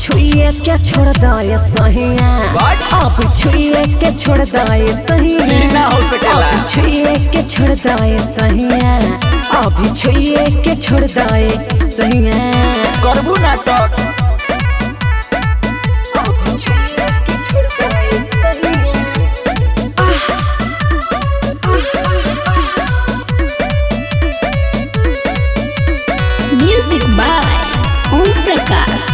छुइए के छोड़ दे सहिया, अब छुइए के छोड़ दे सहिया, अब छुइए के छोड़ दे सहिया, अभी छुइए के छोड़ दे सहिया। करबू ना तो म्यूजिक बाय ओम प्रकाश।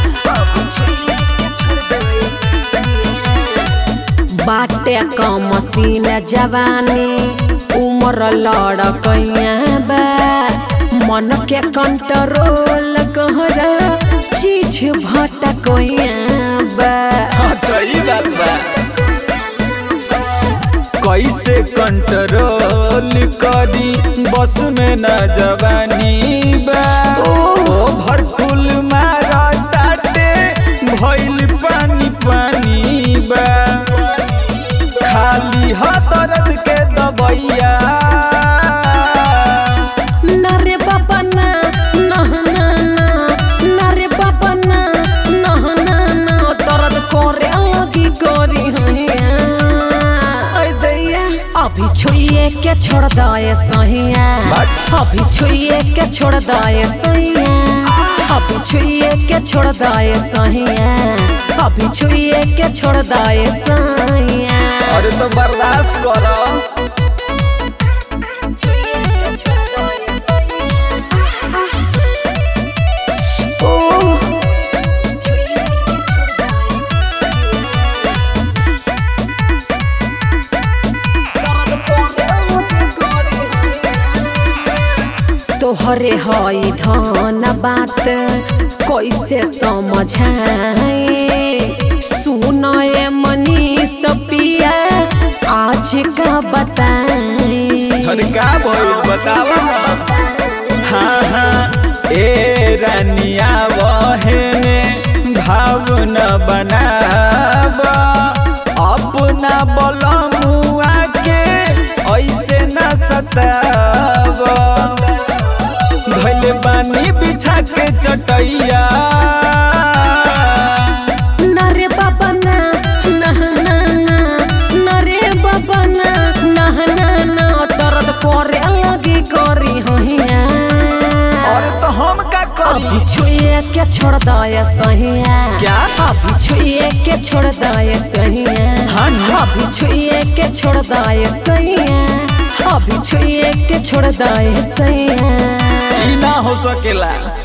बाटे का मसीन जवानी उम्र लड़कैया बा, मन के कंट्रोल कहरा चीज भटकैया बा। सही बात बा। कैसे कंट्रोल करी बस में न जवानी बा, ओभर फुल मारा ताटे भइल पानी पानी बा, खाली ह दर्द के दबैया। नरे बाबा ना नह ना ना, नरे बाबा ना नह ना ना, दर्द करे लगी करी हैया। अरे दैया अभी छुइए के छोड़ दे सहिया, अभी छुइए के छोड़ दे सहिया, अभी छुइए के छोड़ दे सहिया, अभी छुइए के छोड़ दे सहिया। अरे तो बर्दाश्त करो। तोहरे हई धन बात कैसे समझाए, सुनाए मनीष पिया आज का बताए। अरे का बोल बतावा ना। हाँ हाँ ए रानिया बहने भावना बनावा, अपना बलमुआ के ऐसे न सतावा, धइले बानी बिछा के चटैया। नरे बाबा ना नह ना ना, नरे बाबा ना नह ना ना, दर्द करे लगी करी हैया। और तो हम का करी। अभी छुइए के छोड़ दे सहिया, क्या? अभी छुइए के छोड़ दे सहिया, हाँ अभी छुइए के छोड़ दे सहिया, अभी छुइए के छोड़ दे सहिया। ई ना हो सकेला।